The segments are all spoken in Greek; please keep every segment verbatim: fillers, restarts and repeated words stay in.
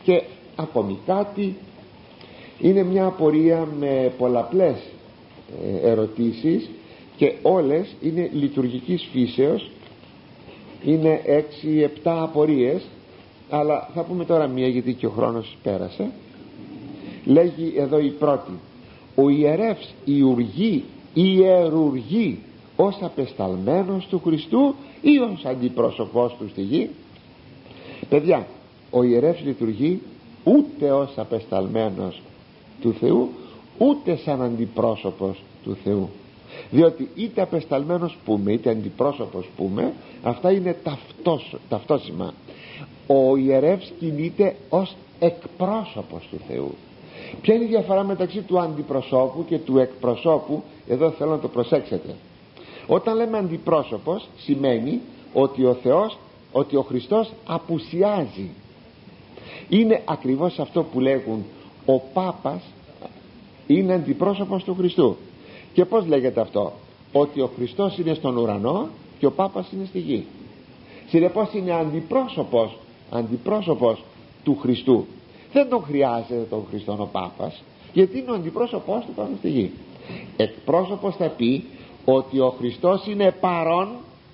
Και ακόμη κάτι, είναι μια απορία με πολλαπλές ερωτήσεις και όλες είναι λειτουργικής φύσεως. Είναι έξι επτά απορίες, αλλά θα πούμε τώρα μία γιατί και ο χρόνος πέρασε. Λέγει εδώ η πρώτη: ο ιερεύς ιουργεί, ιερουργεί ως απεσταλμένος του Χριστού ή ως αντιπρόσωπός του στη γη? Παιδιά, ο ιερεύς λειτουργεί ούτε ως απεσταλμένος του Θεού, ούτε σαν αντιπρόσωπος του Θεού, διότι είτε απεσταλμένος πούμε είτε αντιπρόσωπος πούμε, αυτά είναι ταυτός, ταυτόσημα. Ο ιερεύς κινείται ως εκπρόσωπος του Θεού. Ποια είναι η διαφορά μεταξύ του αντιπροσώπου και του εκπροσώπου? Εδώ θέλω να το προσέξετε. Όταν λέμε αντιπρόσωπος, σημαίνει ότι ο Θεός, ότι ο Χριστός απουσιάζει. Είναι ακριβώς αυτό που λέγουν ο Πάπας είναι αντιπρόσωπος του Χριστού. Και πως λέγεται αυτό? Ότι ο Χριστός είναι στον ουρανό και ο Πάπας είναι στη γη. Συνεπώς είναι αντιπρόσωπος, αντιπρόσωπος του Χριστού. Δεν τον χρειάζεται τον Χριστόν ο Πάπας, γιατί είναι ο αντιπρόσωπός του πάνω στη γη. Εκπρόσωπος θα πει ότι ο Χριστός είναι παρόν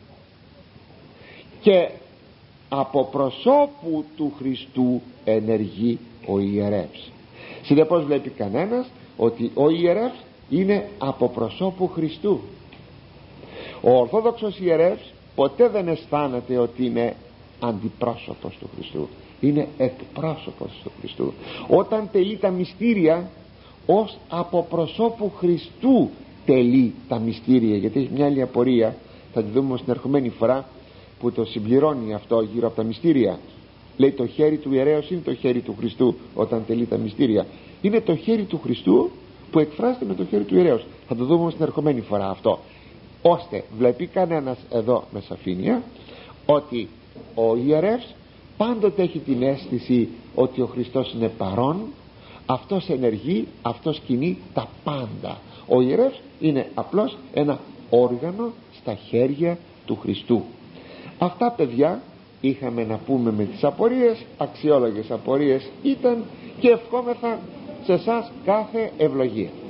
και από προσώπου του Χριστού ενεργεί ο ιερεύς. Συνεπώς βλέπει κανένας ότι ο ιερεύς είναι από προσώπου Χριστού. Ο Ορθόδοξος ιερεύς ποτέ δεν αισθάνεται ότι είναι αντιπρόσωπος του Χριστού, είναι εκπρόσωπος του Χριστού. Όταν τελεί τα μυστήρια, ως από προσώπου Χριστού τελεί τα μυστήρια. Γιατί έχει μια άλλη απορία, θα τη δούμε στην ερχομένη φορά, που το συμπληρώνει αυτό γύρω από τα μυστήρια. Λέει το χέρι του ιερέως είναι το χέρι του Χριστού όταν τελεί τα μυστήρια. Είναι το χέρι του Χριστού που εκφράζεται με το χέρι του ιερέως. Θα το δούμε στην ερχομένη φορά αυτό. Ώστε βλέπει κανένας εδώ με σαφήνεια ότι ο ιερεύς πάντοτε έχει την αίσθηση ότι ο Χριστός είναι παρόν, αυτός ενεργεί, αυτός κινεί τα πάντα. Ο ιερεύς είναι απλώς ένα όργανο στα χέρια του Χριστού. Αυτά, παιδιά, είχαμε να πούμε με τις απορίες. Αξιόλογες απορίες ήταν και ευχόμεθα σε εσάς κάθε ευλογία.